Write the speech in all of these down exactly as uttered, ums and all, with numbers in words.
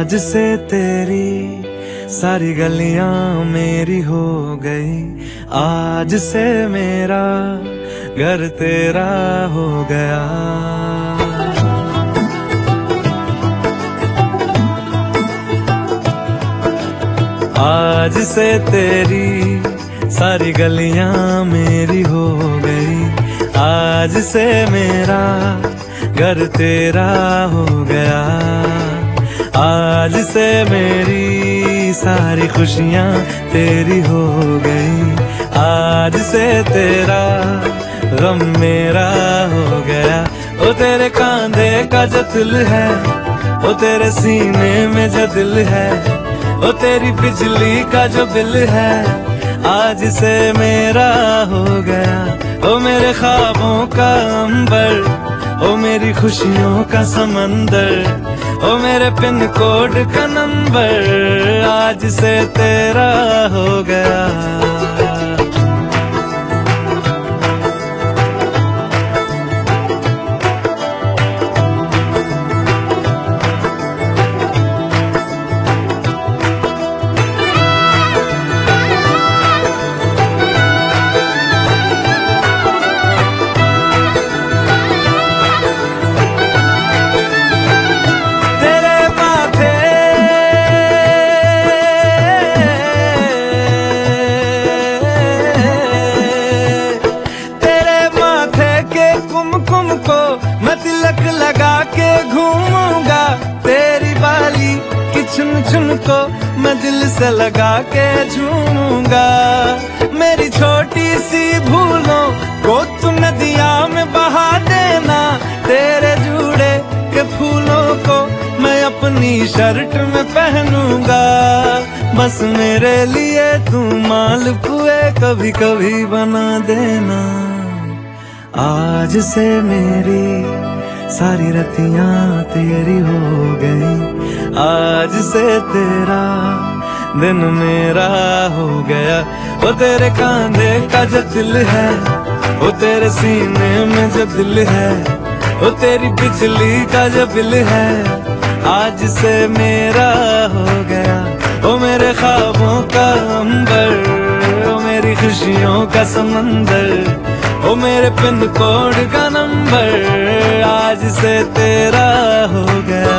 आज से तेरी सारी गलियां मेरी हो गई, आज से मेरा घर तेरा हो गया। आज से तेरी सारी गलियां मेरी हो गई, आज से मेरा घर तेरा हो गया। आज से मेरी सारी खुशियां तेरी हो गई, आज से तेरा गम मेरा हो गया। ओ तेरे कांधे का जो दिल है, ओ तेरे सीने में जो दिल है, ओ तेरी बिजली का जो बिल है, आज से मेरा हो गया। ओ मेरे ख्वाबों का अंबर, ओ मेरी खुशियों का समंदर, ओ मेरे पिन कोड का नंबर, आज से तेरा हो गया। मैं तिलक लगा के घूमूंगा, तेरी बाली की चुन चुन को मैं दिल से लगा के झूमूंगा। मेरी छोटी सी भूलों को तुम नदिया में बहा देना, तेरे जूड़े के फूलों को मैं अपनी शर्ट में पहनूंगा। बस मेरे लिए तू मालपुए कभी कभी बना देना। आज से मेरी सारी रतियां तेरी हो गई, आज से तेरा दिन मेरा हो गया। वो तेरे कांधे का जो दिल है, वो तेरे सीने में जो दिल है, वो तेरी बिजली का जो बिल है, आज से मेरा हो गया। वो मेरे ख्वाबों का अंबर, वो मेरी खुशियों का समंदर, ओ मेरे पिन कोड का नंबर, आज से तेरा हो गया।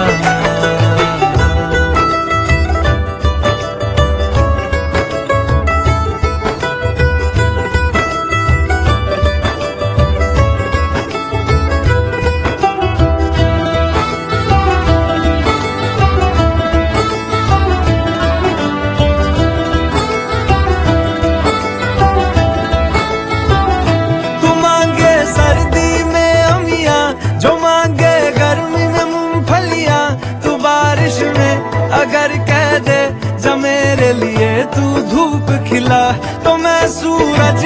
अगर कह दे जा मेरे लिए तू धूप खिला, तो मैं सूरज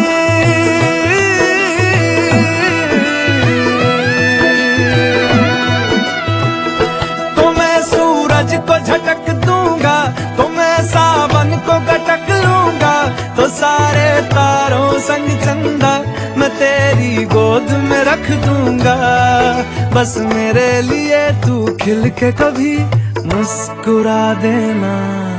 तो मैं सूरज को झटक दूंगा, तो मैं सावन को गटक लूंगा। तो सारे तारों संग चंदा मैं तेरी गोद में रख दूंगा। बस मेरे लिए तू खिल के कभी मुस्कुरा देना।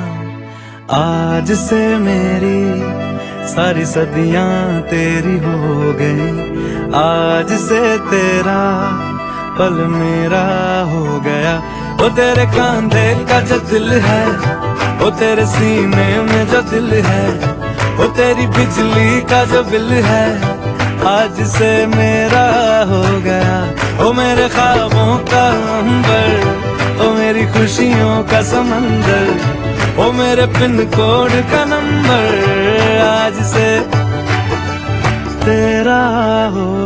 आज से मेरी सारी सदियां तेरी हो गई, आज से तेरा पल मेरा हो गया। वो तेरे कांधे का जो दिल है, वो तेरे सीने में जो दिल है, वो तेरी बिजली का जो बिल है, आज से मेरा हो गया। वो मेरे ख्वाबों का अंबर, ओ मेरी खुशियों का समंदर, ओ मेरे पिन कोड का नंबर, आज से तेरा हो